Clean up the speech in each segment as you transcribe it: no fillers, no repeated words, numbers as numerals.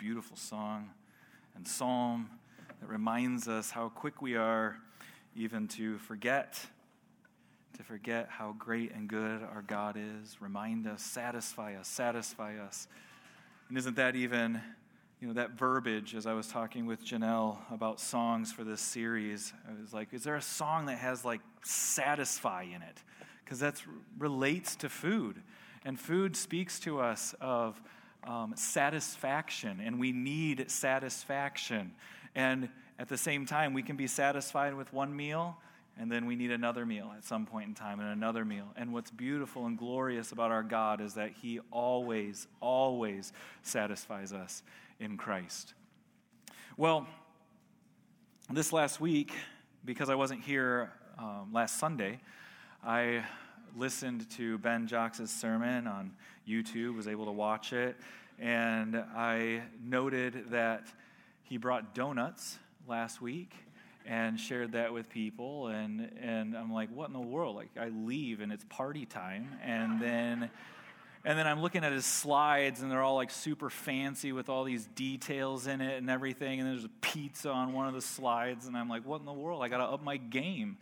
beautiful song and psalm that reminds us how quick we are even to forget how great and good our God is. Remind us, satisfy us. And isn't that even, that verbiage, as I was talking with Janelle about songs for this series, I was like, is there a song that has satisfy in it? Because that relates to food. And food speaks to us of satisfaction, and we need satisfaction. And at the same time, we can be satisfied with one meal, and then we need another meal at some point in time, and another meal. And what's beautiful and glorious about our God is that He always, always satisfies us in Christ. Well, this last week, because I wasn't here last Sunday, I listened to Ben Jocks' sermon on YouTube, was able to watch it, and I noted that he brought donuts last week and shared that with people, and I'm like, what in the world? I leave and it's party time, and then I'm looking at his slides, and they're all super fancy with all these details in it and everything, and there's a pizza on one of the slides, and I'm like, what in the world? I got to up my game.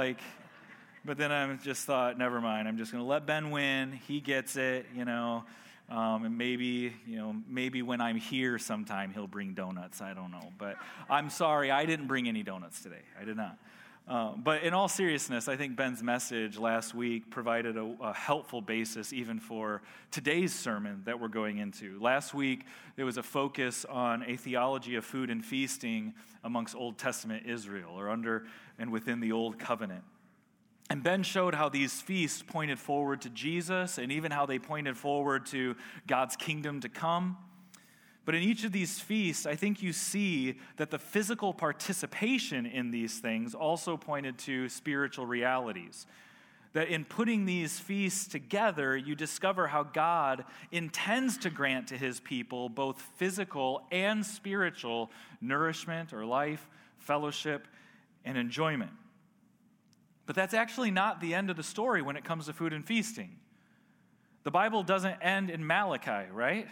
But then I just thought, never mind. I'm just going to let Ben win. He gets it, and maybe when I'm here sometime he'll bring donuts. I don't know. But I'm sorry, I didn't bring any donuts today. I did not. But in all seriousness, I think Ben's message last week provided a helpful basis even for today's sermon that we're going into. Last week, there was a focus on a theology of food and feasting amongst Old Testament Israel, or under and within the Old Covenant. And Ben showed how these feasts pointed forward to Jesus, and even how they pointed forward to God's kingdom to come. But in each of these feasts, I think you see that the physical participation in these things also pointed to spiritual realities. That in putting these feasts together, you discover how God intends to grant to His people both physical and spiritual nourishment or life, fellowship, and enjoyment. But that's actually not the end of the story when it comes to food and feasting. The Bible doesn't end in Malachi, right?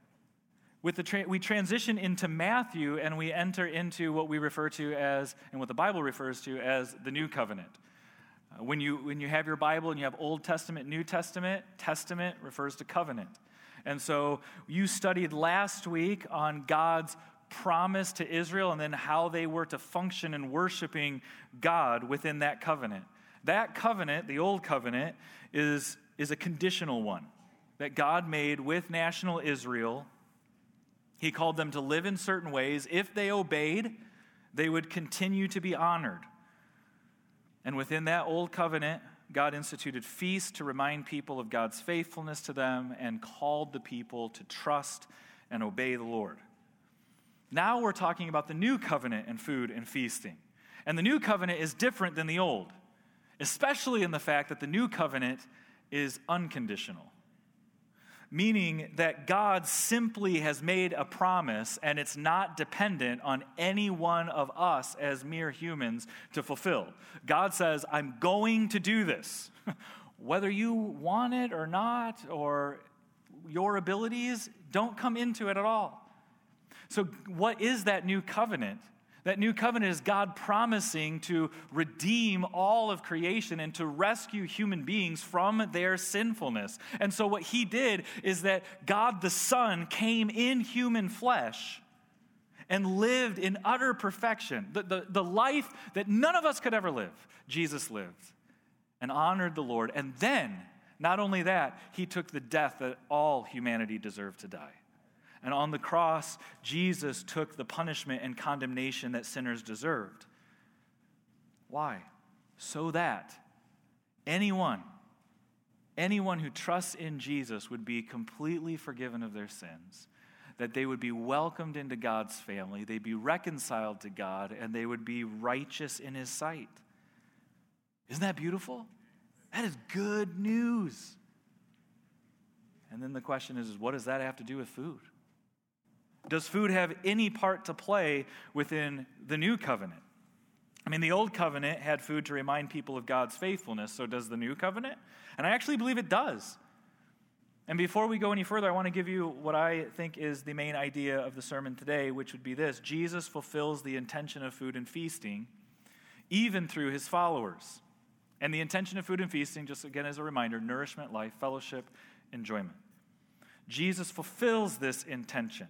We transition into Matthew, and we enter into what we refer to as, and what the Bible refers to as, the New Covenant. When you have your Bible and you have Old Testament, New Testament, Testament refers to covenant. And so you studied last week on God's promise to Israel, and then how they were to function in worshiping God within that covenant. That covenant, the Old Covenant, is a conditional one that God made with national Israel. He called them to live in certain ways. If they obeyed, they would continue to be honored. And within that Old Covenant, God instituted feasts to remind people of God's faithfulness to them, and called the people to trust and obey the Lord. Now we're talking about the New Covenant and food and feasting. And the New Covenant is different than the Old, especially in the fact that the New Covenant is unconditional. Meaning that God simply has made a promise, and it's not dependent on any one of us as mere humans to fulfill. God says, I'm going to do this. Whether you want it or not, or your abilities don't come into it at all. So what is that new covenant? That new covenant is God promising to redeem all of creation and to rescue human beings from their sinfulness. And so what He did is that God the Son came in human flesh and lived in utter perfection. The life that none of us could ever live, Jesus lived and honored the Lord. And then, not only that, He took the death that all humanity deserved to die. And on the cross, Jesus took the punishment and condemnation that sinners deserved. Why? So that anyone who trusts in Jesus would be completely forgiven of their sins, that they would be welcomed into God's family, they'd be reconciled to God, and they would be righteous in His sight. Isn't that beautiful? That is good news. And then the question is, what does that have to do with food? Does food have any part to play within the new covenant? I mean, the old covenant had food to remind people of God's faithfulness, so does the new covenant? And I actually believe it does. And before we go any further, I want to give you what I think is the main idea of the sermon today, which would be this: Jesus fulfills the intention of food and feasting, even through his followers. And the intention of food and feasting, just again as a reminder, nourishment, life, fellowship, enjoyment. Jesus fulfills this intention.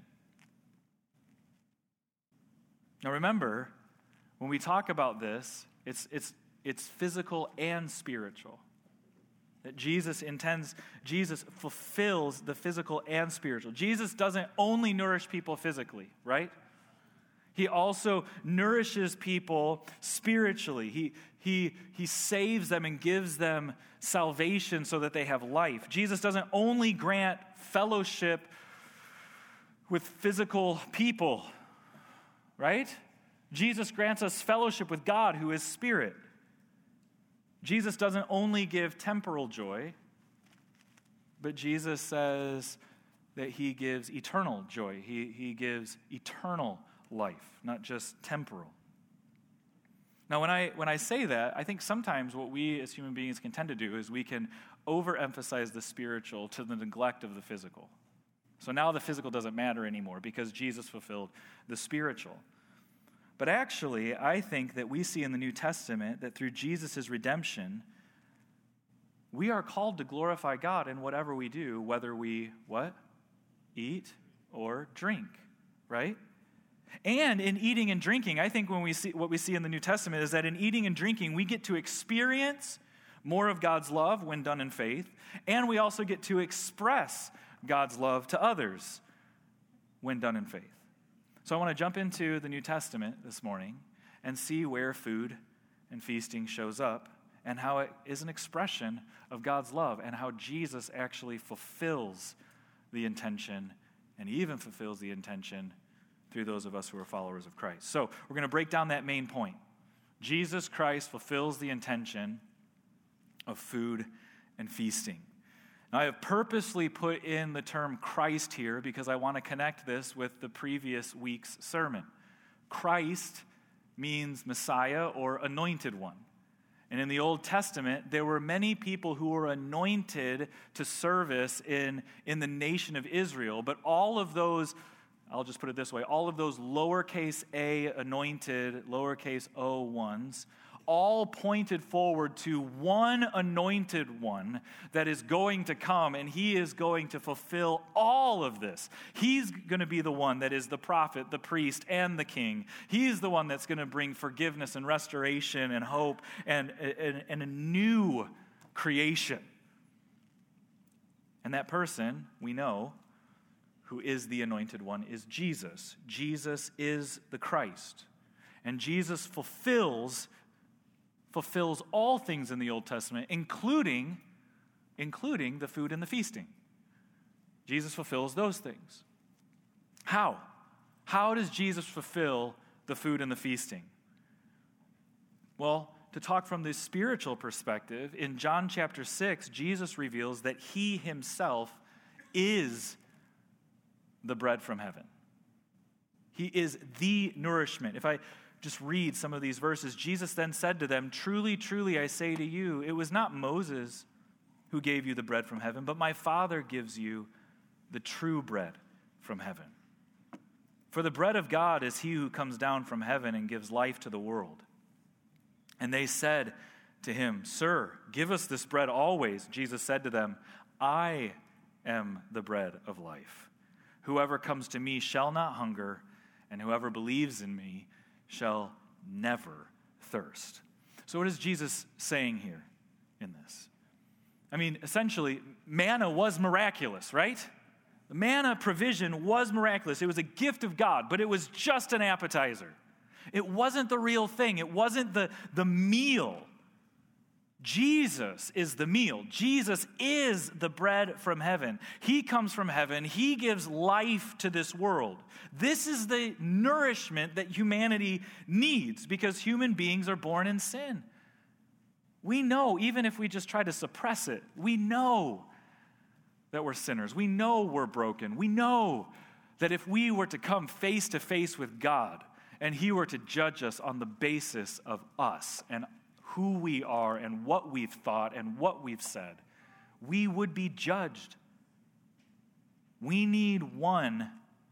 Now remember, when we talk about this, it's physical and spiritual. That Jesus fulfills the physical and spiritual. Jesus doesn't only nourish people physically, right? He also nourishes people spiritually. He saves them and gives them salvation so that they have life. Jesus doesn't only grant fellowship with physical people, right? Jesus grants us fellowship with God, who is spirit. Jesus doesn't only give temporal joy, but Jesus says that he gives eternal joy. He gives eternal life, not just temporal. Now, when I say that, I think sometimes what we as human beings can tend to do is we can overemphasize the spiritual to the neglect of the physical. So now the physical doesn't matter anymore because Jesus fulfilled the spiritual. But actually, I think that we see in the New Testament that through Jesus' redemption, we are called to glorify God in whatever we do, whether we, what? Eat or drink, right? And in eating and drinking, I think when we see what we see in the New Testament is that in eating and drinking, we get to experience more of God's love when done in faith, and we also get to express God's love to others when done in faith. So I want to jump into the New Testament this morning and see where food and feasting shows up and how it is an expression of God's love and how Jesus actually fulfills the intention and even fulfills the intention through those of us who are followers of Christ. So we're going to break down that main point. Jesus Christ fulfills the intention of food and feasting. Now, I have purposely put in the term Christ here because I want to connect this with the previous week's sermon. Christ means Messiah or anointed one. And in the Old Testament, there were many people who were anointed to service in the nation of Israel. But all of those, I'll just put it this way, all of those lowercase a anointed, lowercase o ones, all pointed forward to one anointed one that is going to come, and he is going to fulfill all of this. He's going to be the one that is the prophet, the priest, and the king. He's the one that's going to bring forgiveness and restoration and hope and a new creation. And that person, we know, who is the anointed one, is Jesus. Jesus is the Christ. And Jesus fulfills all things in the Old Testament, including the food and the feasting. Jesus fulfills those things. How? How does Jesus fulfill the food and the feasting? Well, to talk from the spiritual perspective, in John chapter 6, Jesus reveals that he himself is the bread from heaven. He is the nourishment. If I just read some of these verses, Jesus then said to them, "Truly, truly, I say to you, it was not Moses who gave you the bread from heaven, but my Father gives you the true bread from heaven. For the bread of God is he who comes down from heaven and gives life to the world." And they said to him, "Sir, give us this bread always." Jesus said to them, "I am the bread of life. Whoever comes to me shall not hunger, and whoever believes in me shall never thirst." So what is Jesus saying here in this? I mean, essentially, manna was miraculous, right? The manna provision was miraculous. It was a gift of God, but it was just an appetizer. It wasn't the real thing. It wasn't the meal. Jesus is the meal. Jesus is the bread from heaven. He comes from heaven. He gives life to this world. This is the nourishment that humanity needs because human beings are born in sin. We know, even if we just try to suppress it, we know that we're sinners. We know we're broken. We know that if we were to come face to face with God and he were to judge us on the basis of us and who we are and what we've thought and what we've said, we would be judged We need one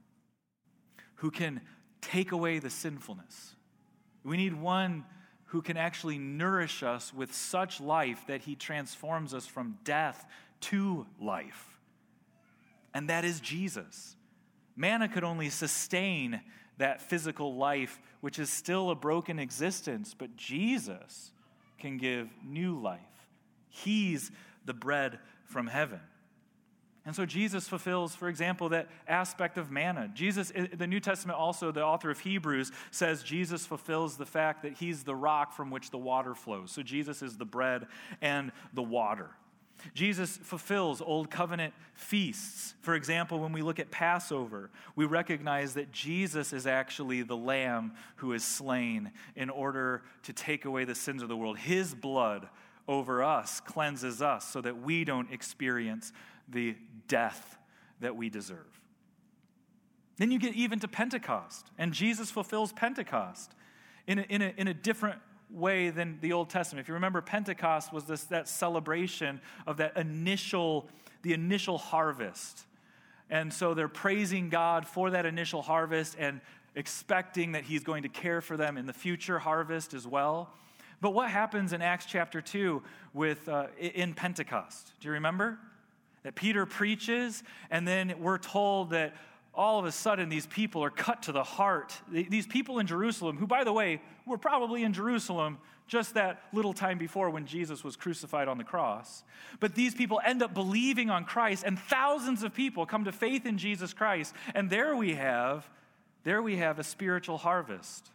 who can take away the sinfulness. We need one who can actually nourish us with such life that he transforms us from death to life. And that is Jesus. Manna could only sustain that physical life, which is still a broken existence, but Jesus can give new life. He's the bread from heaven. And so Jesus fulfills, for example, that aspect of manna. Jesus, the New Testament also, the author of Hebrews says Jesus fulfills the fact that he's the rock from which the water flows. So Jesus is the bread and the water. Jesus fulfills Old Covenant feasts. For example, when we look at Passover, we recognize that Jesus is actually the Lamb who is slain in order to take away the sins of the world. His blood over us cleanses us so that we don't experience the death that we deserve. Then you get even to Pentecost, and Jesus fulfills Pentecost in a different way than the Old Testament. If you remember, Pentecost was that celebration of the initial harvest. And so they're praising God for that initial harvest and expecting that he's going to care for them in the future harvest as well. But what happens in Acts chapter 2 in Pentecost? Do you remember? That Peter preaches, and then we're told that all of a sudden these people are cut to the heart. These people in Jerusalem, who, by the way, were probably in Jerusalem just that little time before when Jesus was crucified on the cross. But these people end up believing on Christ, and thousands of people come to faith in Jesus Christ. And there we have a spiritual harvest.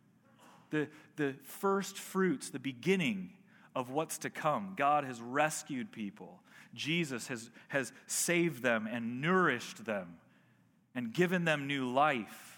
The first fruits, the beginning of what's to come. God has rescued people. Jesus has saved them and nourished them and given them new life.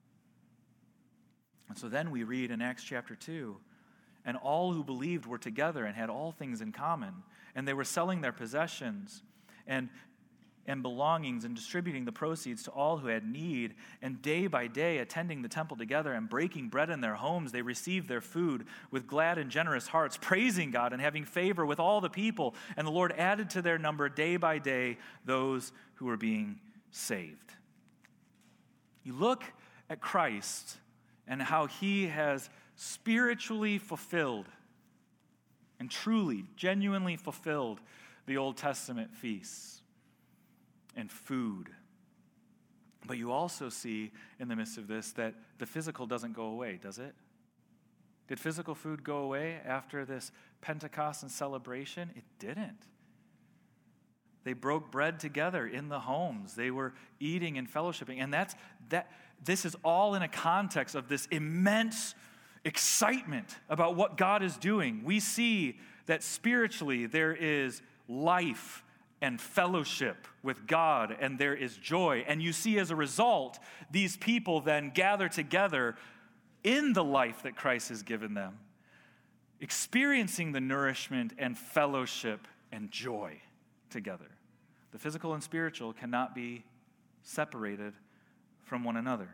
And so then we read in Acts chapter 2, and all who believed were together and had all things in common, and they were selling their possessions and belongings and distributing the proceeds to all who had need, and day by day attending the temple together and breaking bread in their homes, they received their food with glad and generous hearts, praising God and having favor with all the people. And the Lord added to their number day by day those who were being saved. You look at Christ and how he has spiritually fulfilled and truly, genuinely fulfilled the Old Testament feasts and food. But you also see in the midst of this that the physical doesn't go away, does it? Did physical food go away after this Pentecost and celebration? It didn't. They broke bread together in the homes. They were eating and fellowshipping. And this is all in a context of this immense excitement about what God is doing. We see that spiritually there is life and fellowship with God, and there is joy. And you see, as a result, these people then gather together in the life that Christ has given them, experiencing the nourishment and fellowship and joy together. The physical and spiritual cannot be separated from one another.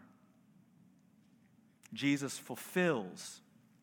Jesus fulfills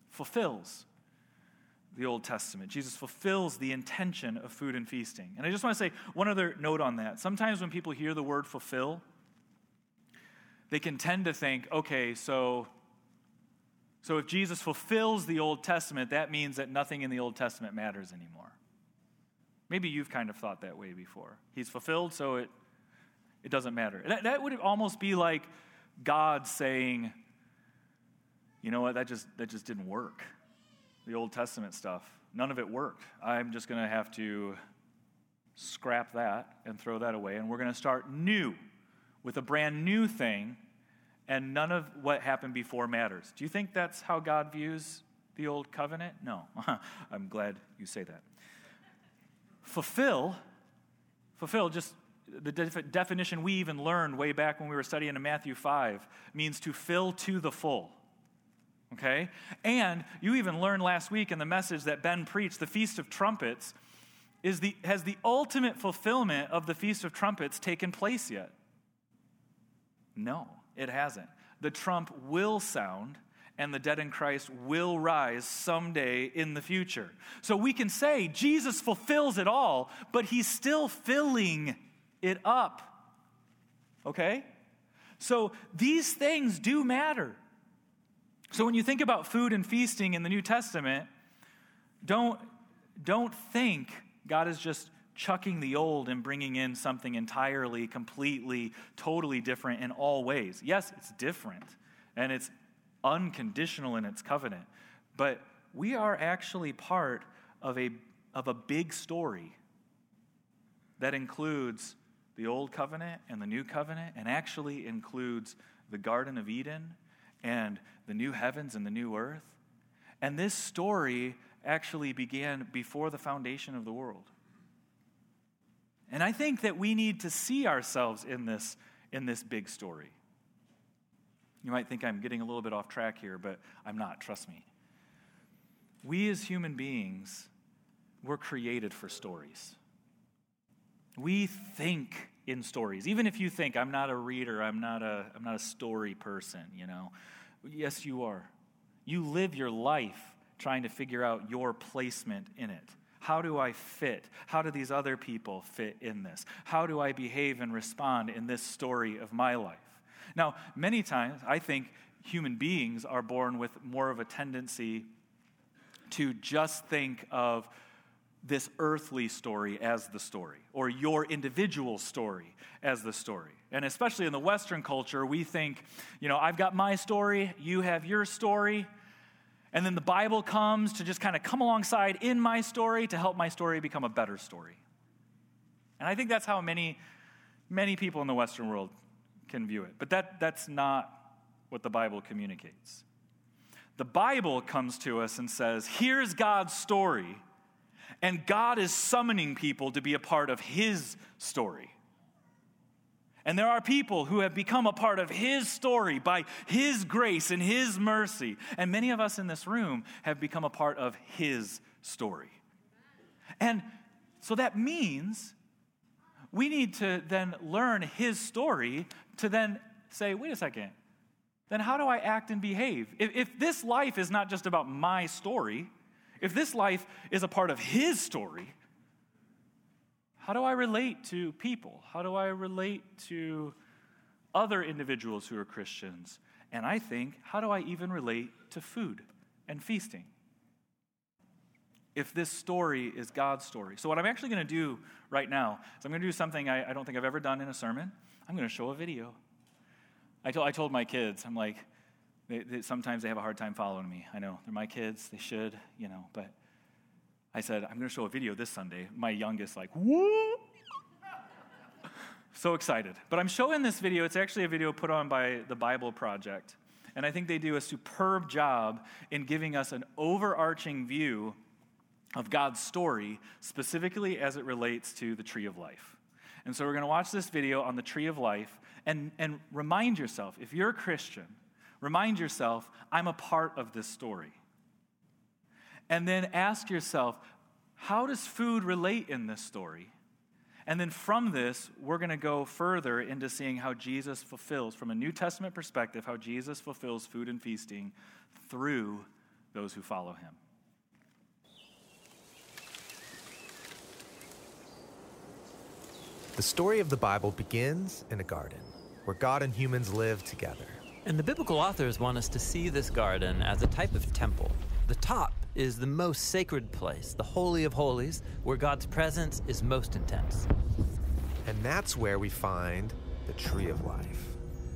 the Old Testament. Jesus fulfills the intention of food and feasting. And I just want to say one other note on that. Sometimes when people hear the word fulfill, they can tend to think, okay, so if Jesus fulfills the Old Testament, that means that nothing in the Old Testament matters anymore. Maybe you've kind of thought that way before. He's fulfilled, so it doesn't matter. That would almost be like God saying, you know what, that just didn't work. The Old Testament stuff, none of it worked. I'm just going to have to scrap that and throw that away, and we're going to start new with a brand new thing, and none of what happened before matters. Do you think that's how God views the Old Covenant? No. I'm glad you say that. Fulfill, just the definition we even learned way back when we were studying in Matthew 5, means to fill to the full. Okay? And you even learned last week in the message that Ben preached, the Feast of Trumpets has the ultimate fulfillment of the Feast of Trumpets taken place yet? No, it hasn't. The trump will sound, and the dead in Christ will rise someday in the future. So we can say Jesus fulfills it all, but he's still filling it up. okay? So these things do matter. So when you think about food and feasting in the New Testament, don't think God is just chucking the old and bringing in something entirely, completely, totally different in all ways. Yes, it's different, and it's unconditional in its covenant, but we are actually part of a big story that includes the Old Covenant and the New Covenant, and actually includes the Garden of Eden and the new heavens and the new earth. And this story actually began before the foundation of the world. And I think that we need to see ourselves in this big story. You might think I'm getting a little bit off track here, but I'm not, trust me. We as human beings, we're created for stories. We think in stories. Even if you think, I'm not a reader, I'm not a story person, you know. Yes, you are. You live your life trying to figure out your placement in it. How do I fit? How do these other people fit in this? How do I behave and respond in this story of my life? Now, many times, I think human beings are born with more of a tendency to just think of this earthly story as the story, or your individual story as the story. And especially in the Western culture, we think, you know, I've got my story, you have your story, and then the Bible comes to just kind of come alongside in my story to help my story become a better story. And I think that's how many people in the Western world can view it. But that's not what the Bible communicates. The Bible comes to us and says, here's God's story, and God is summoning people to be a part of his story. And there are people who have become a part of his story by his grace and his mercy. And many of us in this room have become a part of his story. And so that means we need to then learn his story to then say, wait a second, then how do I act and behave? If this life is not just about my story, if this life is a part of his story, how do I relate to people? How do I relate to other individuals who are Christians? And I think, how do I even relate to food and feasting? If this story is God's story. So what I'm actually going to do right now is I'm going to do something I don't think I've ever done in a sermon. I'm going to show a video. I told my kids, I'm like, sometimes they have a hard time following me. I know, they're my kids, they should, you know, but I said, I'm going to show a video this Sunday. My youngest like, whoa! So excited. But I'm showing this video. It's actually a video put on by the Bible Project. And I think they do a superb job in giving us an overarching view of God's story, specifically as it relates to the tree of life. And so we're going to watch this video on the tree of life and remind yourself, if you're a Christian, remind yourself, I'm a part of this story. And then ask yourself, how does food relate in this story? And then from this, we're going to go further into seeing how Jesus fulfills, from a New Testament perspective, how Jesus fulfills food and feasting through those who follow him. The story of the Bible begins in a garden where God and humans live together. And the biblical authors want us to see this garden as a type of temple. The top is the most sacred place, the Holy of Holies, where God's presence is most intense. And that's where we find the tree of life.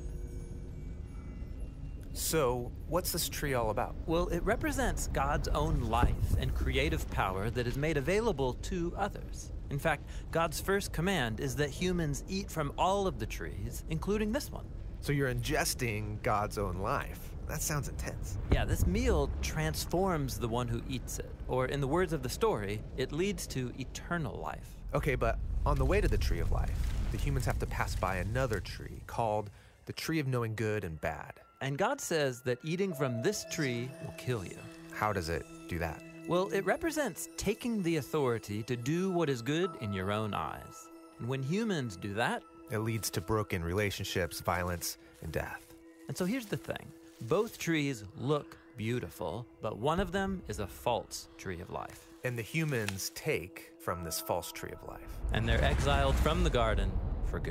So, what's this tree all about? Well, it represents God's own life and creative power that is made available to others. In fact, God's first command is that humans eat from all of the trees, including this one. So you're ingesting God's own life. That sounds intense. Yeah, this meal transforms the one who eats it. Or in the words of the story, it leads to eternal life. Okay, but on the way to the tree of life, the humans have to pass by another tree called the tree of knowing good and bad. And God says that eating from this tree will kill you. How does it do that? Well, it represents taking the authority to do what is good in your own eyes. And when humans do that, it leads to broken relationships, violence, and death. And so here's the thing. Both trees look beautiful, but one of them is a false tree of life. And the humans take from this false tree of life. And they're exiled from the garden for good.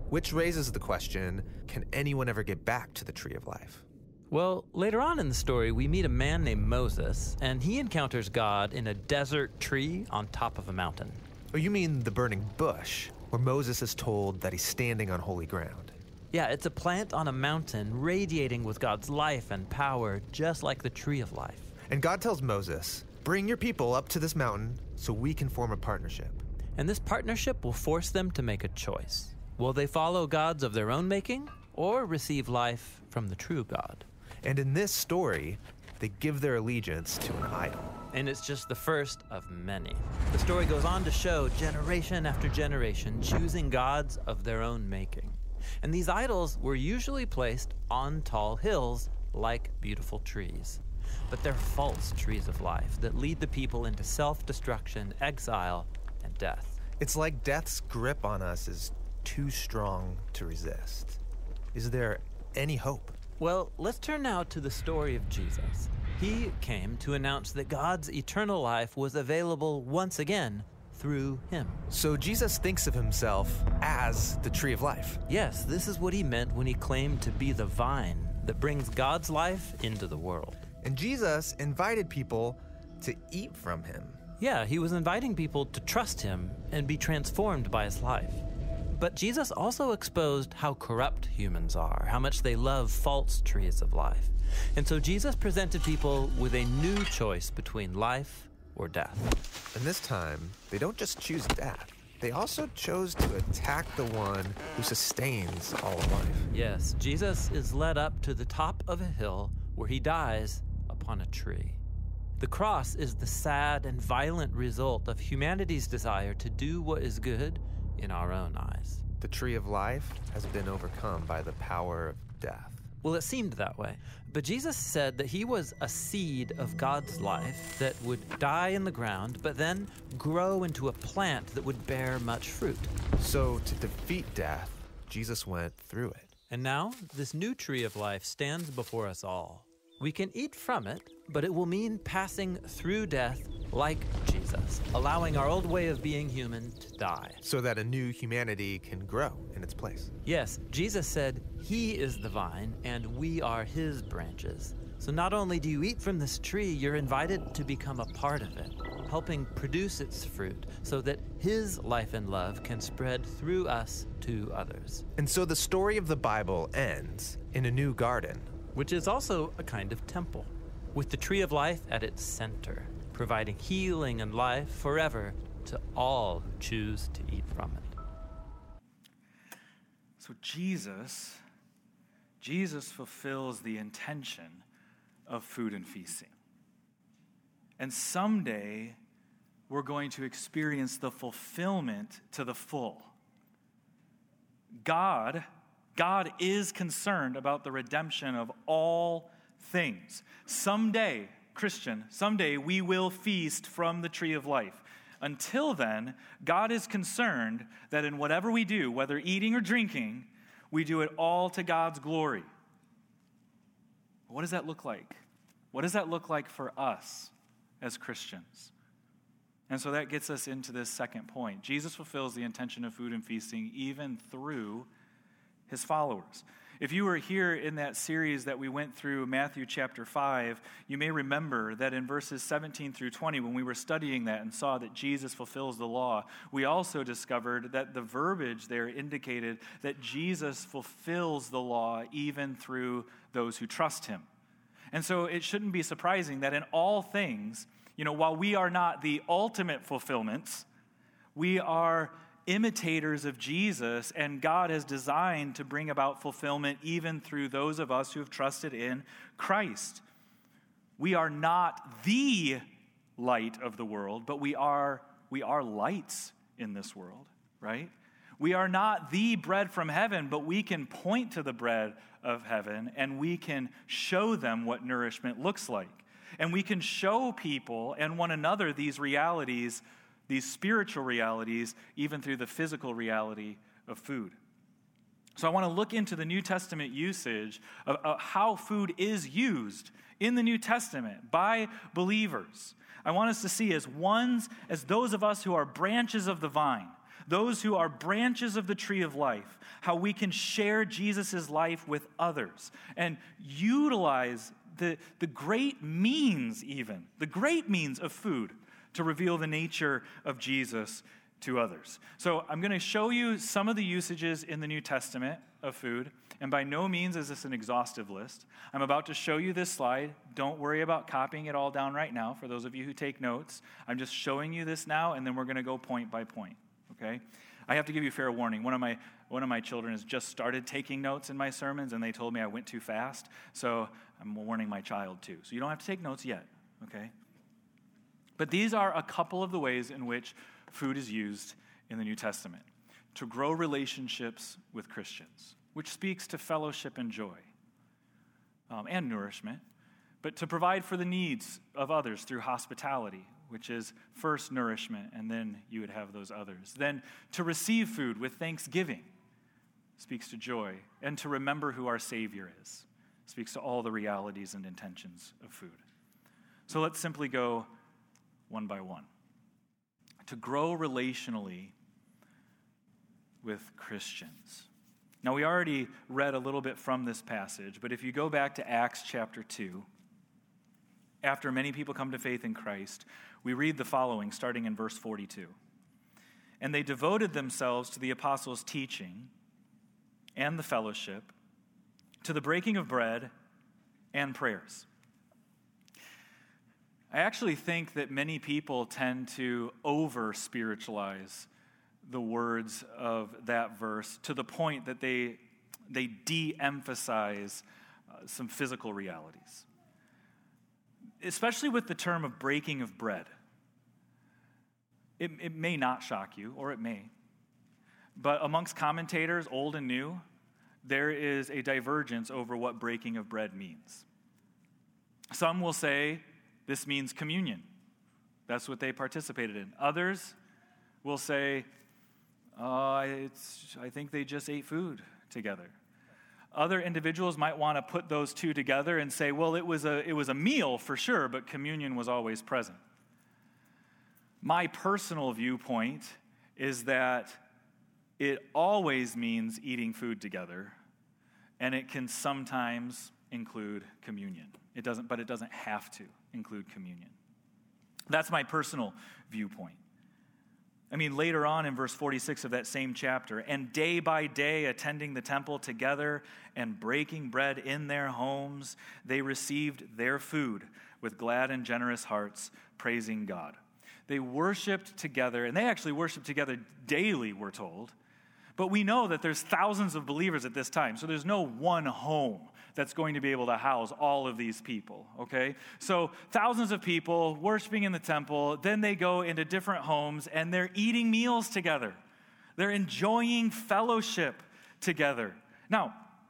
Which raises the question, can anyone ever get back to the tree of life? Well, later on in the story, we meet a man named Moses, and he encounters God in a desert tree on top of a mountain. Oh, you mean the burning bush, where Moses is told that he's standing on holy ground. Yeah, it's a plant on a mountain radiating with God's life and power, just like the tree of life. And God tells Moses, bring your people up to this mountain so we can form a partnership. And this partnership will force them to make a choice. Will they follow gods of their own making, or receive life from the true God? And in this story, they give their allegiance to an idol. And it's just the first of many. The story goes on to show generation after generation choosing gods of their own making. And these idols were usually placed on tall hills like beautiful trees. But they're false trees of life that lead the people into self-destruction, exile, and death. It's like death's grip on us is too strong to resist. Is there any hope? Well, let's turn now to the story of Jesus. He came to announce that God's eternal life was available once again through him. So Jesus thinks of himself as the tree of life. Yes, this is what he meant when he claimed to be the vine that brings God's life into the world. And Jesus invited people to eat from him. Yeah, he was inviting people to trust him and be transformed by his life. But Jesus also exposed how corrupt humans are, how much they love false trees of life. And so Jesus presented people with a new choice between life or death. And this time, they don't just choose death. They also chose to attack the one who sustains all of life. Yes, Jesus is led up to the top of a hill where he dies upon a tree. The cross is the sad and violent result of humanity's desire to do what is good in our own eyes. The tree of life has been overcome by the power of death. Well, it seemed that way. But Jesus said that he was a seed of God's life that would die in the ground, but then grow into a plant that would bear much fruit. So to defeat death, Jesus went through it. And now, this new tree of life stands before us all. We can eat from it, but it will mean passing through death like Jesus, allowing our old way of being human to die. So that a new humanity can grow in its place. Yes, Jesus said he is the vine and we are his branches. So not only do you eat from this tree, you're invited to become a part of it, helping produce its fruit so that his life and love can spread through us to others. And so the story of the Bible ends in a new garden, which is also a kind of temple, with the tree of life at its center, providing healing and life forever to all who choose to eat from it. So Jesus fulfills the intention of food and feasting. And someday, we're going to experience the fulfillment to the full. God is concerned about the redemption of all things. Someday, Christian, we will feast from the tree of life. Until then, God is concerned that in whatever we do, whether eating or drinking, we do it all to God's glory. What does that look like? What does that look like for us as Christians? And so that gets us into this second point. Jesus fulfills the intention of food and feasting even through his followers. If you were here in that series that we went through, Matthew chapter 5, you may remember that in verses 17 through 20, when we were studying that and saw that Jesus fulfills the law, we also discovered that the verbiage there indicated that Jesus fulfills the law even through those who trust him. And so it shouldn't be surprising that in all things, while we are not the ultimate fulfillments, we are imitators of Jesus, and God has designed to bring about fulfillment even through those of us who have trusted in Christ. We are not the light of the world, but we are lights in this world, right? We are not the bread from heaven, but we can point to the bread of heaven, and we can show them what nourishment looks like. And we can show people and one another these realities, these spiritual realities, even through the physical reality of food. So I want to look into the New Testament usage of how food is used in the New Testament by believers. I want us to see as those of us who are branches of the vine, those who are branches of the tree of life, how we can share Jesus' life with others and utilize the great means of food to reveal the nature of Jesus to others. So I'm going to show you some of the usages in the New Testament of food, and by no means is this an exhaustive list. I'm about to show you this slide. Don't worry about copying it all down right now for those of you who take notes. I'm just showing you this now, and then we're going to go point by point, okay? I have to give you fair warning. One of my children has just started taking notes in my sermons, and they told me I went too fast, so I'm warning my child too. So you don't have to take notes yet, okay? But these are a couple of the ways in which food is used in the New Testament to grow relationships with Christians, which speaks to fellowship and joy and nourishment, but to provide for the needs of others through hospitality, which is first nourishment, and then you would have those others. Then to receive food with thanksgiving speaks to joy, and to remember who our Savior is speaks to all the realities and intentions of food. So let's simply go one by one. To grow relationally with Christians. Now, we already read a little bit from this passage, but if you go back to Acts chapter 2, after many people come to faith in Christ, we read the following, starting in verse 42. And they devoted themselves to the apostles' teaching and the fellowship, to the breaking of bread and prayers. I actually think that many people tend to over-spiritualize the words of that verse to the point that they de-emphasize some physical realities, especially with the term of breaking of bread. It may not shock you, or it may, but amongst commentators, old and new, there is a divergence over what breaking of bread means. Some will say this means communion. That's what they participated in. Others will say, I think they just ate food together. Other individuals might want to put those two together and say, well, it was a meal for sure, but communion was always present. My personal viewpoint is that it always means eating food together, and it can sometimes include communion. But it doesn't have to include communion. That's my personal viewpoint. I mean, later on in verse 46 of that same chapter, and day by day attending the temple together and breaking bread in their homes, they received their food with glad and generous hearts, praising God. They worshiped together, and they actually worshiped together daily, we're told. But we know that there's thousands of believers at this time, so there's no one home that's going to be able to house all of these people, okay? So thousands of people worshiping in the temple, then they go into different homes, and they're eating meals together. They're enjoying fellowship together. Now,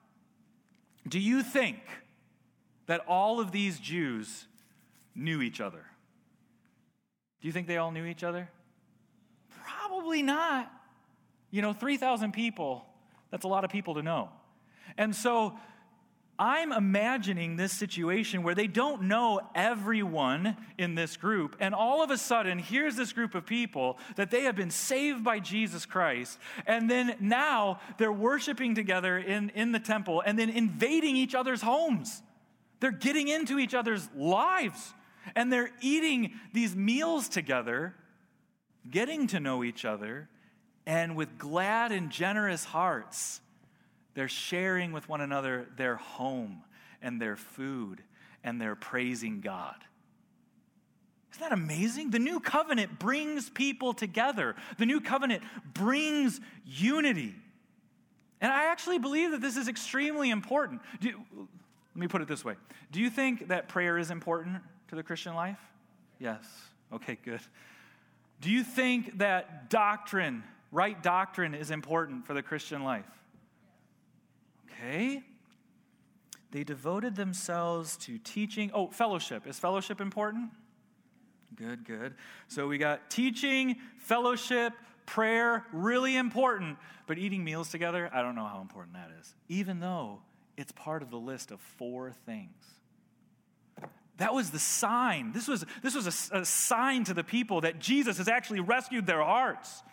do you think that all of these Jews knew each other? Do you think they all knew each other? Probably not. 3,000 people, that's a lot of people to know. And so I'm imagining this situation where they don't know everyone in this group, and all of a sudden, here's this group of people that they have been saved by Jesus Christ, and then now they're worshiping together in the temple and then invading each other's homes. They're getting into each other's lives, and they're eating these meals together, getting to know each other, and with glad and generous hearts, they're sharing with one another their home and their food, and they're praising God. Isn't that amazing? The new covenant brings people together. The new covenant brings unity. And I actually believe that this is extremely important. Let me put it this way. Do you think that prayer is important to the Christian life? Yes. Okay, good. Do you think that right doctrine is important for the Christian life? Okay. They devoted themselves to teaching. Oh, fellowship. Is fellowship important? Good. So we got teaching, fellowship, prayer, really important. But eating meals together, I don't know how important that is, even though it's part of the list of 4 things. That was the sign. This was a sign to the people that Jesus has actually rescued their hearts.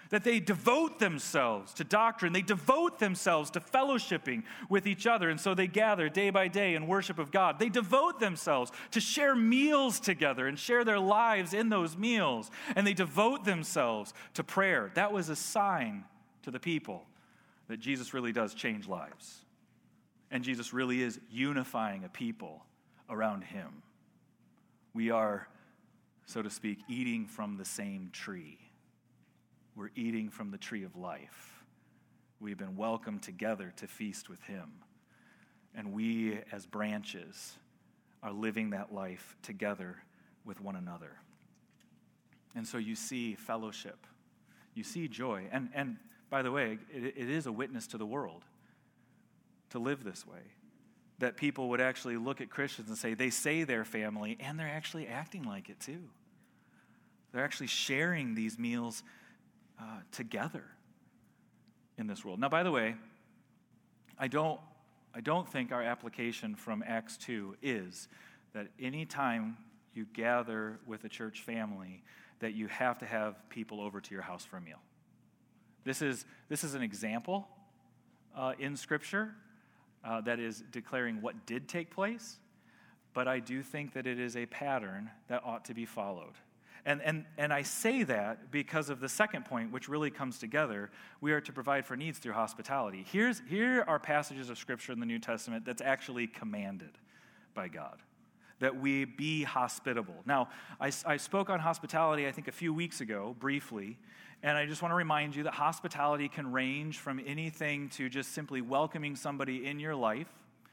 that they devote themselves to doctrine. They devote themselves to fellowshipping with each other. And so they gather day by day in worship of God. They devote themselves to share meals together and share their lives in those meals. And they devote themselves to prayer. That was a sign to the people that Jesus really does change lives. And Jesus really is unifying a people around him. We are, so to speak, eating from the same tree. We're eating from the tree of life. We've been welcomed together to feast with him. And we, as branches, are living that life together with one another. And so you see fellowship. You see joy. And by the way, it is a witness to the world to live this way. That people would actually look at Christians and say, they say they're family, and they're actually acting like it too. They're actually sharing these meals together in this world. Now, by the way, I don't think our application from Acts 2 is that any time you gather with a church family, that you have to have people over to your house for a meal. This is an example in Scripture that is declaring what did take place, but I do think that it is a pattern that ought to be followed. And I say that because of the second point, which really comes together. We are to provide for needs through hospitality. Here are passages of Scripture in the New Testament that's actually commanded by God, that we be hospitable. Now, I spoke on hospitality, I think, a few weeks ago, briefly, and I just want to remind you that hospitality can range from anything to just simply welcoming somebody in your life,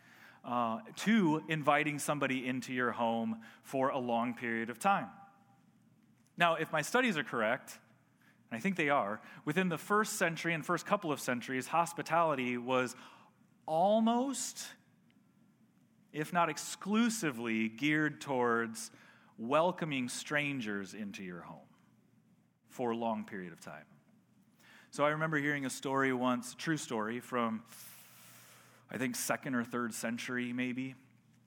to inviting somebody into your home for a long period of time. Now, if my studies are correct, and I think they are, within the first century and first couple of centuries, hospitality was almost, if not exclusively, geared towards welcoming strangers into your home for a long period of time. So I remember hearing a story once, true story, from, I think, 2nd or 3rd century maybe,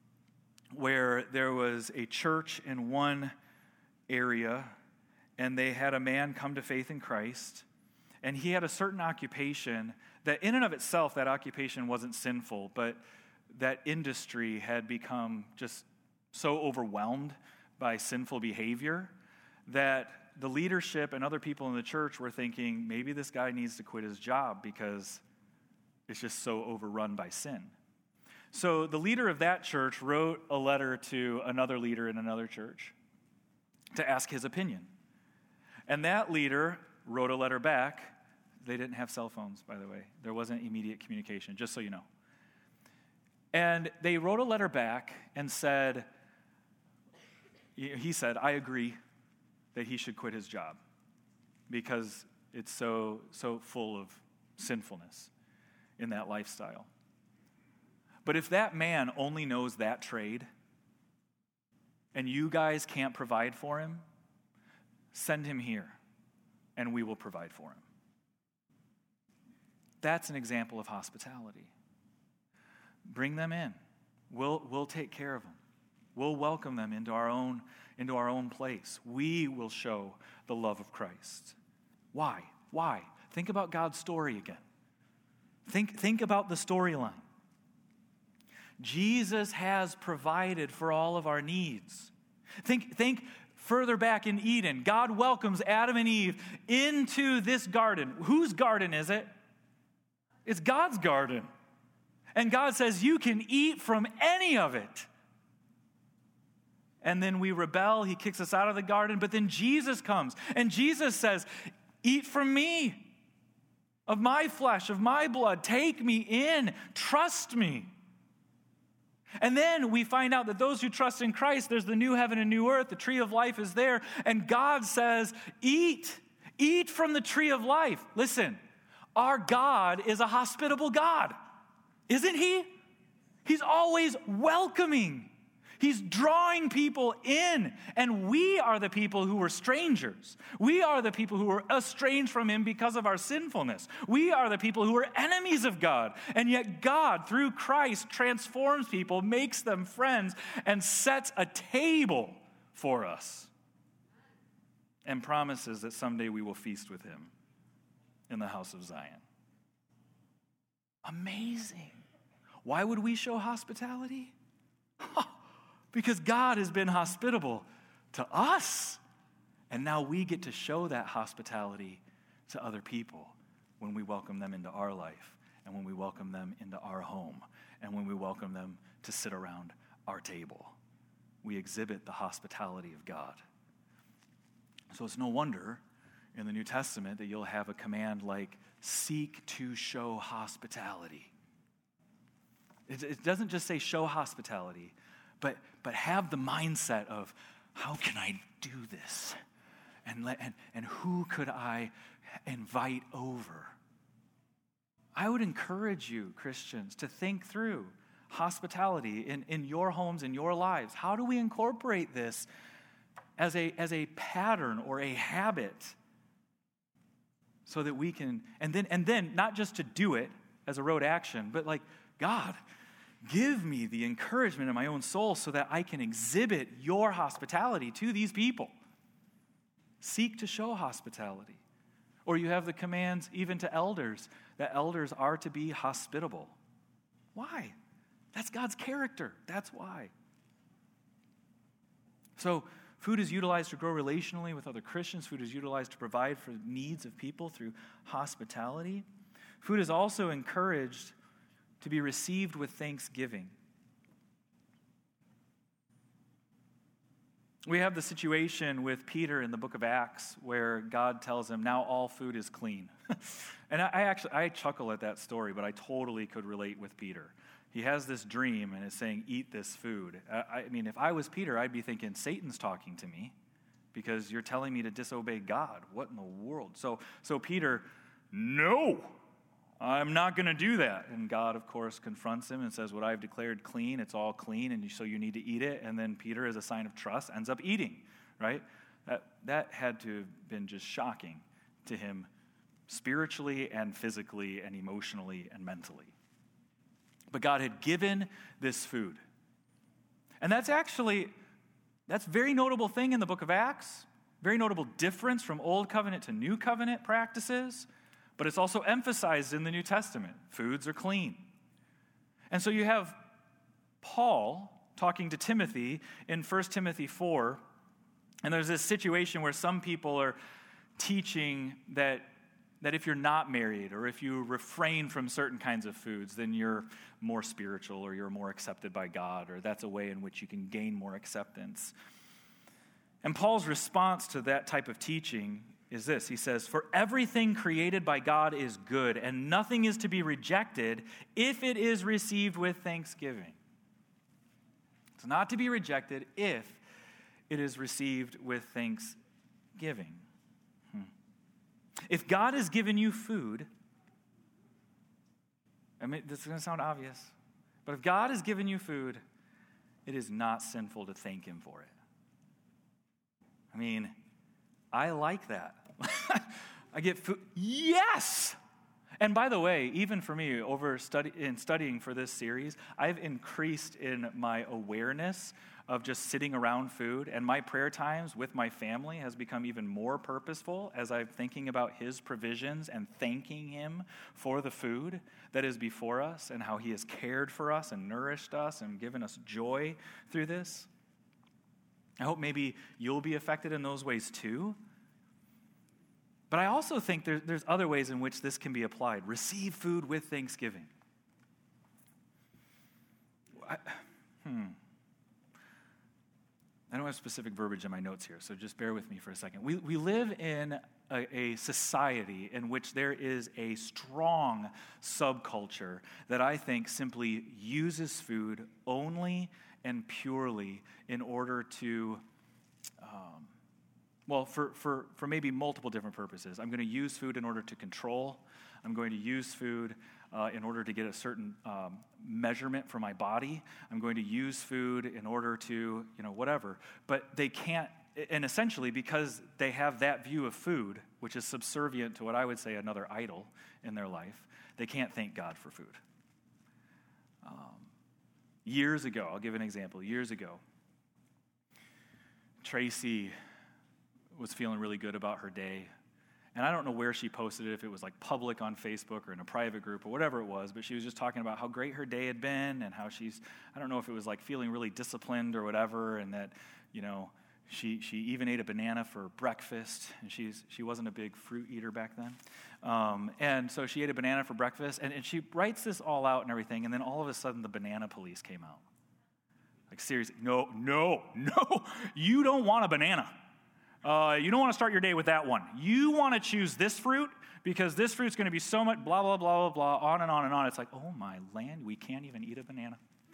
where there was a church in one area, and they had a man come to faith in Christ, and he had a certain occupation that in and of itself, that occupation wasn't sinful, but that industry had become just so overwhelmed by sinful behavior that the leadership and other people in the church were thinking, maybe this guy needs to quit his job because it's just so overrun by sin. So the leader of that church wrote a letter to another leader in another church to ask his opinion. And that leader wrote a letter back. They didn't have cell phones, by the way. There wasn't immediate communication, just so you know. And they wrote a letter back and said, he said, I agree that he should quit his job because it's so full of sinfulness in that lifestyle. But if that man only knows that trade and you guys can't provide for him, send him here and we will provide for him. That's an example of hospitality. Bring them in. We'll take care of them. We'll welcome them into our own place. We will show the love of Christ. Why? Think about God's story again. Think about the storyline. Jesus has provided for all of our needs. Think further back in Eden. God welcomes Adam and Eve into this garden. Whose garden is it? It's God's garden. And God says, you can eat from any of it. And then we rebel. He kicks us out of the garden. But then Jesus comes. And Jesus says, eat from me, of my flesh, of my blood. Take me in. Trust me. And then we find out that those who trust in Christ, there's the new heaven and new earth. The tree of life is there. And God says, eat from the tree of life. Listen, our God is a hospitable God, isn't he? He's always welcoming. He's drawing people in, and we are the people who were strangers. We are the people who were estranged from him because of our sinfulness. We are the people who were enemies of God, and yet God, through Christ, transforms people, makes them friends, and sets a table for us, and promises that someday we will feast with him in the house of Zion. Amazing. Why would we show hospitality? Because God has been hospitable to us. And now we get to show that hospitality to other people when we welcome them into our life, and when we welcome them into our home, and when we welcome them to sit around our table. We exhibit the hospitality of God. So it's no wonder in the New Testament that you'll have a command like, seek to show hospitality. It doesn't just say show hospitality, but have the mindset of, how can I do this? And who could I invite over? I would encourage you, Christians, to think through hospitality in your homes, in your lives. How do we incorporate this as a pattern or a habit so that we can, and then not just to do it as a rote action, but like, God, give me the encouragement in my own soul so that I can exhibit your hospitality to these people. Seek to show hospitality. Or you have the commands even to elders, that elders are to be hospitable. Why? That's God's character. That's why. So food is utilized to grow relationally with other Christians. Food is utilized to provide for needs of people through hospitality. Food is also encouraged to be received with thanksgiving. We have the situation with Peter in the book of Acts where God tells him, now all food is clean. And I chuckle at that story, but I totally could relate with Peter. He has this dream and is saying, eat this food. I mean, if I was Peter, I'd be thinking, Satan's talking to me because you're telling me to disobey God. What in the world? So Peter, no, I'm not going to do that. And God, of course, confronts him and says, what I've declared clean, it's all clean, and so you need to eat it. And then Peter, as a sign of trust, ends up eating, right? That had to have been just shocking to him spiritually and physically and emotionally and mentally. But God had given this food. And that's a very notable thing in the book of Acts, very notable difference from Old Covenant to New Covenant practices. But it's also emphasized in the New Testament. Foods are clean. And so you have Paul talking to Timothy in 1 Timothy 4, and there's this situation where some people are teaching that if you're not married or if you refrain from certain kinds of foods, then you're more spiritual or you're more accepted by God, or that's a way in which you can gain more acceptance. And Paul's response to that type of teaching is this. He says, for everything created by God is good, and nothing is to be rejected if it is received with thanksgiving. It's not to be rejected if it is received with thanksgiving. If God has given you food, I mean, this is going to sound obvious, but if God has given you food, it is not sinful to thank him for it. I mean, I like that. I get food. Yes! And by the way, even for me, in studying for this series, I've increased in my awareness of just sitting around food, and my prayer times with my family has become even more purposeful as I'm thinking about his provisions and thanking him for the food that is before us and how he has cared for us and nourished us and given us joy through this. I hope maybe you'll be affected in those ways too. But I also think there's other ways in which this can be applied. Receive food with thanksgiving. I don't have specific verbiage in my notes here, so just bear with me for a second. We live in a society in which there is a strong subculture that I think simply uses food only and purely in order to, for maybe multiple different purposes. I'm going to use food in order to control. I'm going to use food in order to get a certain measurement for my body. I'm going to use food in order to, whatever. But they can't, and essentially because they have that view of food, which is subservient to what I would say another idol in their life, they can't thank God for food. Years ago, I'll give an example. Years ago, Tracy was feeling really good about her day, And I don't know where she posted it, if it was like public on Facebook or in a private group or whatever it was, but she was just talking about how great her day had been and how I don't know if it was like feeling really disciplined or whatever, and that, she even ate a banana for breakfast, and she wasn't a big fruit eater back then. And so she ate a banana for breakfast, and she writes this all out and everything, and then all of a sudden the banana police came out. Like, seriously, no, you don't want a banana. You don't want to start your day with that one. You want to choose this fruit because this fruit's going to be so much blah, blah, blah, blah, blah, on and on and on. It's like, oh my land, we can't even eat a banana.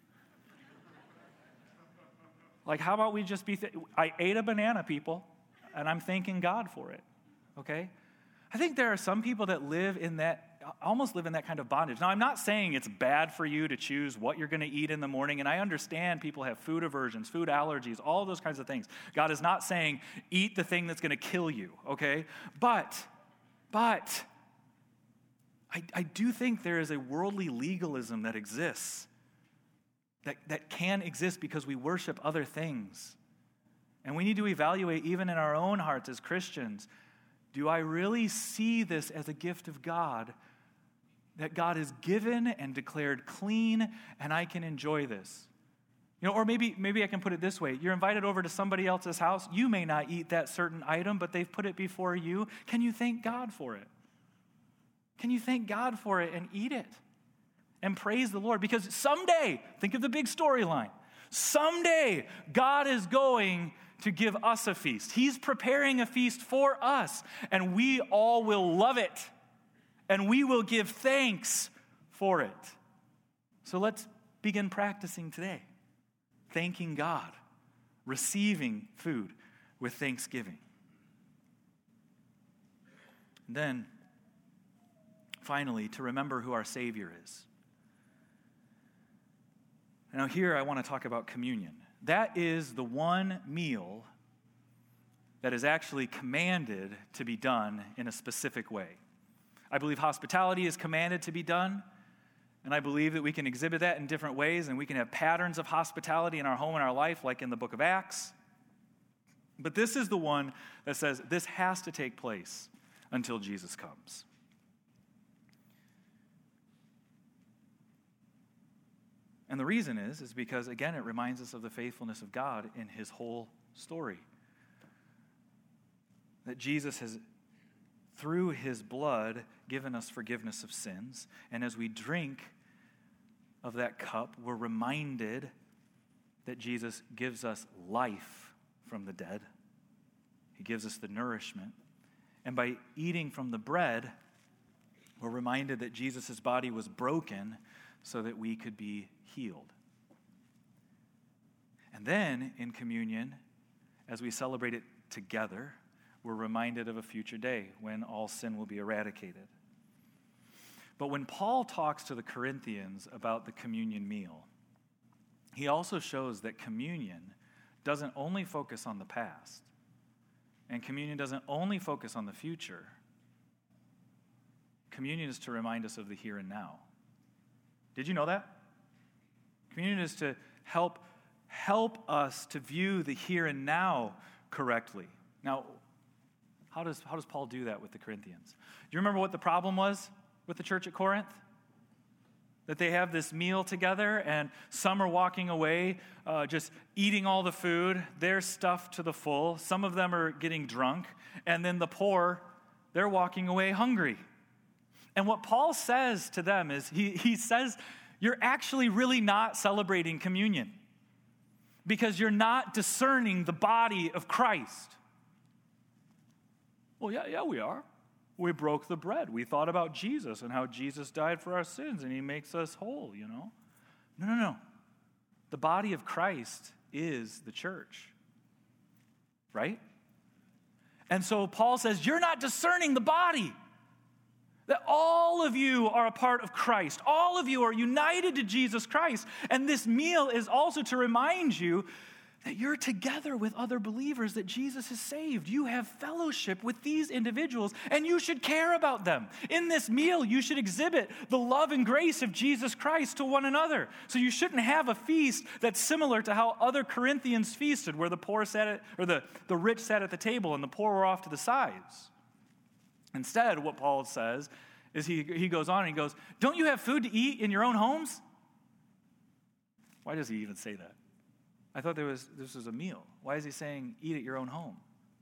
Like, how about we just I ate a banana, people, and I'm thanking God for it, okay? I think there are some people that almost live in that kind of bondage. Now, I'm not saying it's bad for you to choose what you're going to eat in the morning, and I understand people have food aversions, food allergies, all those kinds of things. God is not saying eat the thing that's going to kill you, okay? But I do think there is a worldly legalism that exists, that can exist because we worship other things. And we need to evaluate, even in our own hearts as Christians, do I really see this as a gift of God that God has given and declared clean, and I can enjoy this? Or maybe I can put it this way. You're invited over to somebody else's house. You may not eat that certain item, but they've put it before you. Can you thank God for it? Can you thank God for it and eat it? And praise the Lord, because someday, think of the big storyline, someday God is going to give us a feast. He's preparing a feast for us, and we all will love it, and we will give thanks for it. So let's begin practicing today, thanking God, receiving food with thanksgiving. And then, finally, to remember who our Savior is. Now here I want to talk about communion. That is the one meal that is actually commanded to be done in a specific way. I believe hospitality is commanded to be done, and I believe that we can exhibit that in different ways, and we can have patterns of hospitality in our home and our life, like in the book of Acts. But this is the one that says this has to take place until Jesus comes. And the reason is because, again, it reminds us of the faithfulness of God in his whole story. That Jesus has, through his blood, given us forgiveness of sins. And as we drink of that cup, we're reminded that Jesus gives us life from the dead. He gives us the nourishment. And by eating from the bread, we're reminded that Jesus' body was broken so that we could be healed. And then in communion, as we celebrate it together, we're reminded of a future day when all sin will be eradicated. But when Paul talks to the Corinthians about the communion meal, he also shows that communion doesn't only focus on the past, and communion doesn't only focus on the future. Communion is to remind us of the here and now. Did you know that? Communion is to help us to view the here and now correctly. Now, how does Paul do that with the Corinthians? Do you remember what the problem was with the church at Corinth? That they have this meal together, and some are walking away just eating all the food. They're stuffed to the full. Some of them are getting drunk. And then the poor, they're walking away hungry. And what Paul says to them is, he says, you're actually really not celebrating communion because you're not discerning the body of Christ. Well, yeah, we are. We broke the bread. We thought about Jesus and how Jesus died for our sins and he makes us whole, No. The body of Christ is the church, right? And so Paul says, you're not discerning the body. That all of you are a part of Christ. All of you are united to Jesus Christ. And this meal is also to remind you that you're together with other believers that Jesus has saved. You have fellowship with these individuals, and you should care about them. In this meal, you should exhibit the love and grace of Jesus Christ to one another. So you shouldn't have a feast that's similar to how other Corinthians feasted, where the poor sat at, or the rich sat at the table and the poor were off to the sides. Instead, what Paul says is he goes on and he goes, don't you have food to eat in your own homes? Why does he even say that? I thought this was a meal. Why is he saying eat at your own home?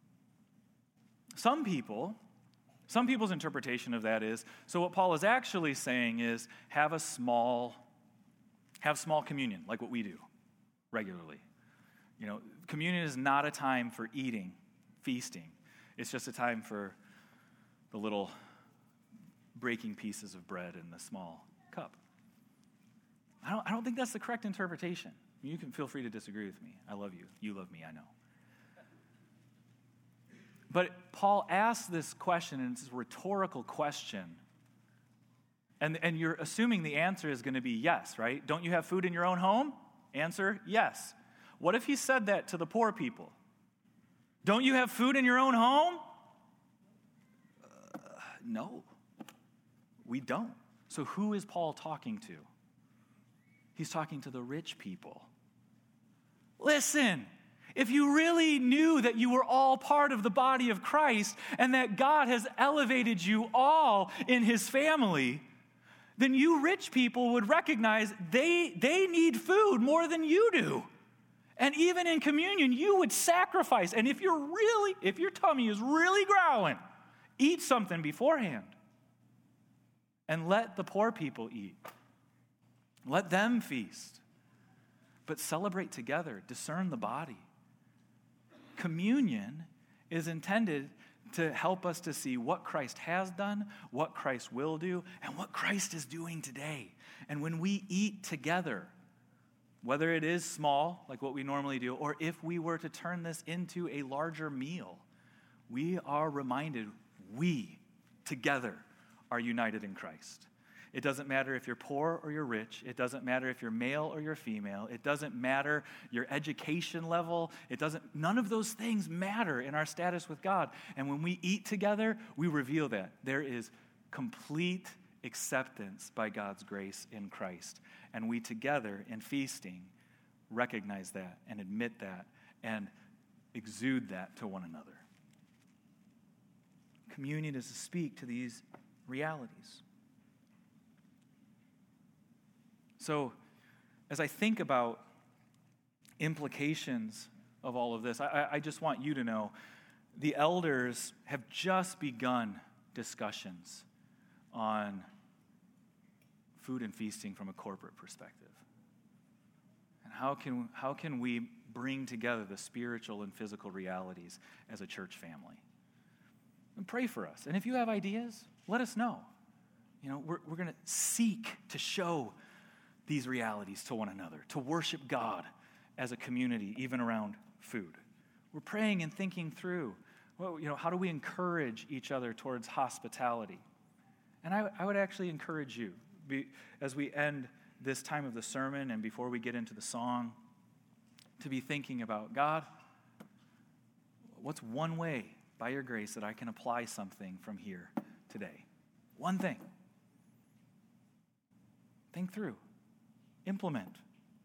Some people's interpretation of that is, so what Paul is actually saying is have small communion, like what we do regularly. Communion is not a time for eating, feasting. It's just a time for the little breaking pieces of bread in the small cup. I don't think that's the correct interpretation. You can feel free to disagree with me. I love you. You love me, I know. But Paul asks this question, and it's a rhetorical question. And you're assuming the answer is going to be yes, right? Don't you have food in your own home? Answer, yes. What if he said that to the poor people? Don't you have food in your own home? No, we don't. So who is Paul talking to? He's talking to the rich people. Listen, if you really knew that you were all part of the body of Christ and that God has elevated you all in his family, then you rich people would recognize they need food more than you do. And even in communion, you would sacrifice. And if your tummy is really growling, eat something beforehand. And let the poor people eat. Let them feast. But celebrate together. Discern the body. Communion is intended to help us to see what Christ has done, what Christ will do, and what Christ is doing today. And when we eat together, whether it is small, like what we normally do, or if we were to turn this into a larger meal, we are reminded we together are united in Christ. It doesn't matter if you're poor or you're rich. It doesn't matter if you're male or you're female. It doesn't matter your education level. None of those things matter in our status with God. And when we eat together, we reveal that. There is complete acceptance by God's grace in Christ. And we together in feasting recognize that and admit that and exude that to one another. Communion is to speak to these realities. So, as I think about implications of all of this, I just want you to know the elders have just begun discussions on food and feasting from a corporate perspective. And how can we bring together the spiritual and physical realities as a church family? And pray for us. And if you have ideas, let us know. We're going to seek to show these realities to one another, to worship God as a community, even around food. We're praying and thinking through, how do we encourage each other towards hospitality? And I would actually encourage you, as we end this time of the sermon and before we get into the song, to be thinking about, God, what's one way, by your grace, that I can apply something from here today? One thing. Think through. Implement.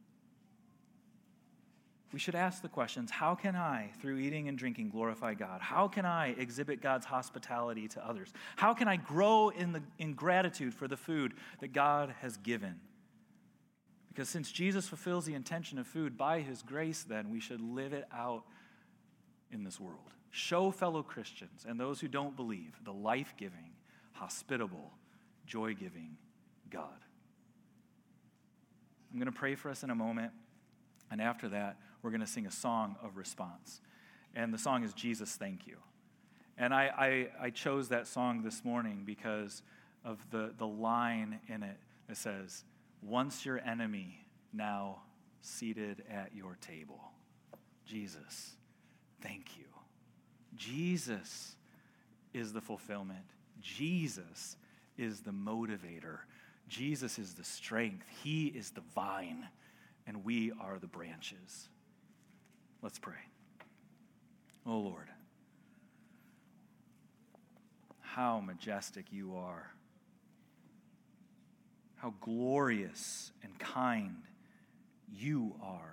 We should ask the questions, how can I, through eating and drinking, glorify God? How can I exhibit God's hospitality to others? How can I grow in gratitude for the food that God has given? Because since Jesus fulfills the intention of food by his grace, then we should live it out in this world. Show fellow Christians and those who don't believe the life-giving, hospitable, joy-giving God. I'm going to pray for us in a moment, and after that, we're going to sing a song of response. And the song is Jesus, Thank You. And I chose that song this morning because of the line in it that says, once your enemy, now seated at your table. Jesus, thank you. Jesus is the fulfillment. Jesus is the motivator. Jesus is the strength. He is the vine, and we are the branches. Let's pray. Oh Lord, how majestic you are. How glorious and kind you are.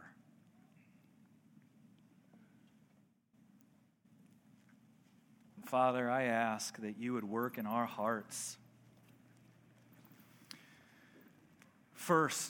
Father, I ask that you would work in our hearts. First,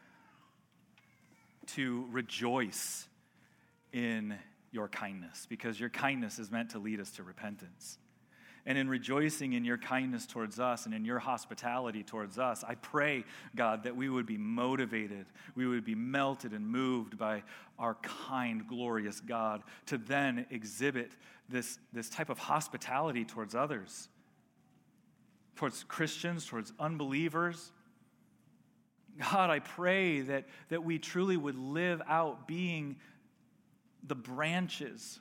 to rejoice in your kindness, because your kindness is meant to lead us to repentance. And in rejoicing in your kindness towards us and in your hospitality towards us, I pray, God, that we would be motivated, we would be melted and moved by our kind, glorious God to then exhibit this type of hospitality towards others, towards Christians, towards unbelievers. God, I pray that we truly would live out being the branches.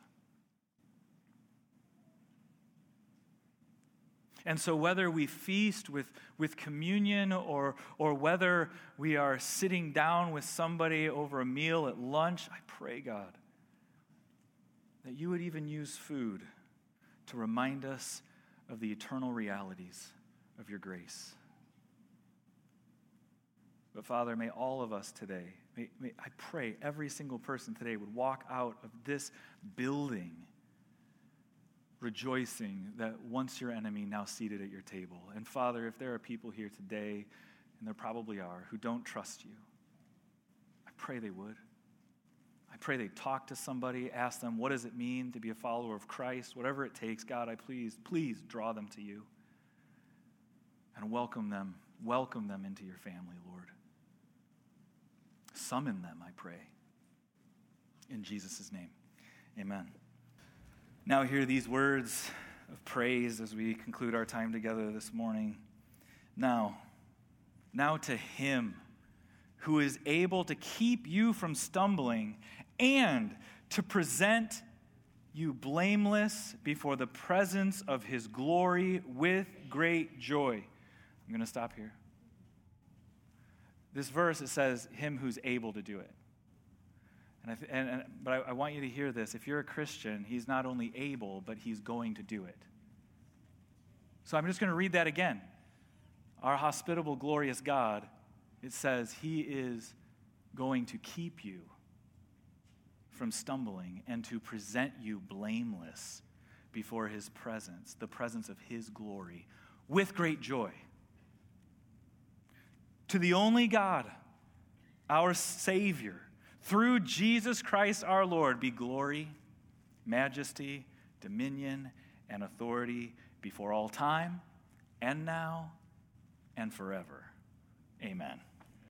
And so whether we feast with communion or whether we are sitting down with somebody over a meal at lunch, I pray, God, that you would even use food to remind us of the eternal realities of your grace. But Father, may all of us today, I pray every single person today would walk out of this building rejoicing that once your enemy, now seated at your table. And Father, if there are people here today, and there probably are, who don't trust you, I pray they would. I pray they'd talk to somebody, ask them, what does it mean to be a follower of Christ? Whatever it takes, God, I please draw them to you and welcome them into your family, Lord. Summon them, I pray. In Jesus' name, amen. Now hear these words of praise as we conclude our time together this morning. Now to him who is able to keep you from stumbling and to present you blameless before the presence of his glory with great joy. I'm going to stop here. This verse, it says, him who's able to do it. But I want you to hear this. If you're a Christian, he's not only able, but he's going to do it. So I'm just going to read that again. Our hospitable, glorious God, it says he is going to keep you from stumbling and to present you blameless before his presence, the presence of his glory, with great joy. To the only God, our Savior, through Jesus Christ our Lord, be glory, majesty, dominion, and authority before all time, and now, and forever. Amen.